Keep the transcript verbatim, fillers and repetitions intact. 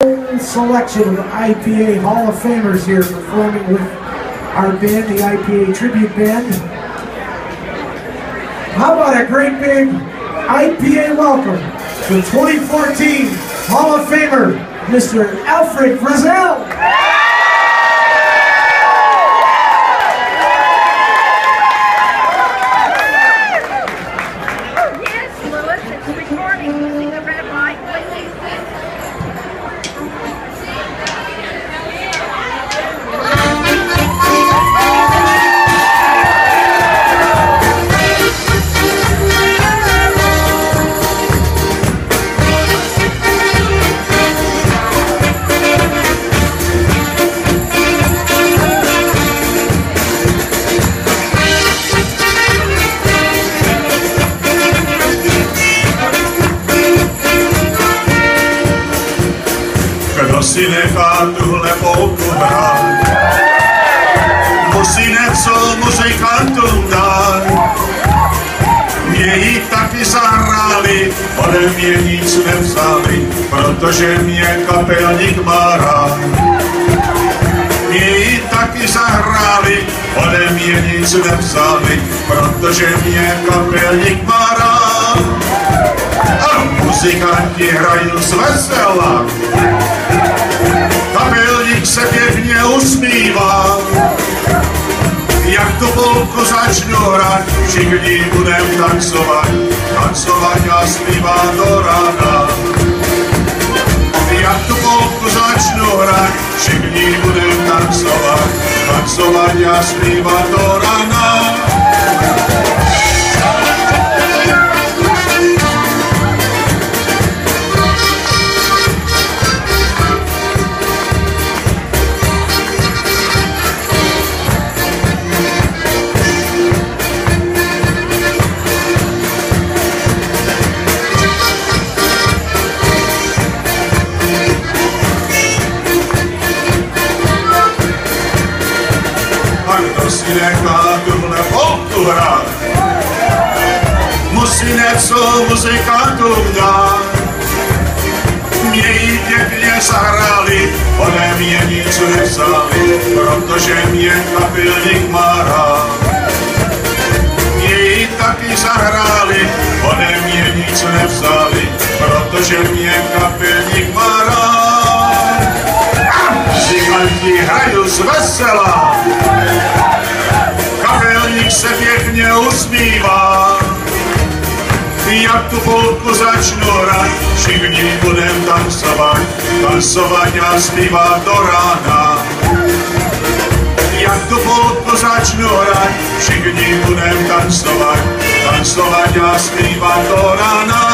full selection of I P A Hall of Famers here performing with our band, the I P A Tribute Band. How about a great big I P A welcome to twenty fourteen Hall of Famer, Mister Alfred Frizzell. Kdo si nechá tuhle polku hrát, musí něco muzikantům dát. Mě jí taky zahráli, ode mě nic nevzali, protože mě kapelník má rád. Mě jí taky zahráli, ode mě nic nevzali, protože mě kapelník má rád. A muzikanti hrají z vesela, kapelník se pěkně usmívá. Jak tu polku začnu hrát, všichni budem tancovat, tancovat a zpívat do rána. Jak tu polku začnu hrát, všichni budem tancovat, tancovat a zpívat do rána. Kdo si nechá tuhle polku hrát, musí něco muzikantům dát. Mě jí pěkně zahráli, ode mě nic nevzali, protože mě kapelník má rád. Mě jí taky zahráli, ode mě nic nevzali, protože mě kapelník má rád. Muzikanti hrají z vesela, kapelník se pěkně usmívá. Jak tu polku začnu hrát, všichni budem tancovat, tancovat a zpívat do rána. Jak tu polku začnu hrát, všichni budem tancovat, tancovat a zpívat do rána.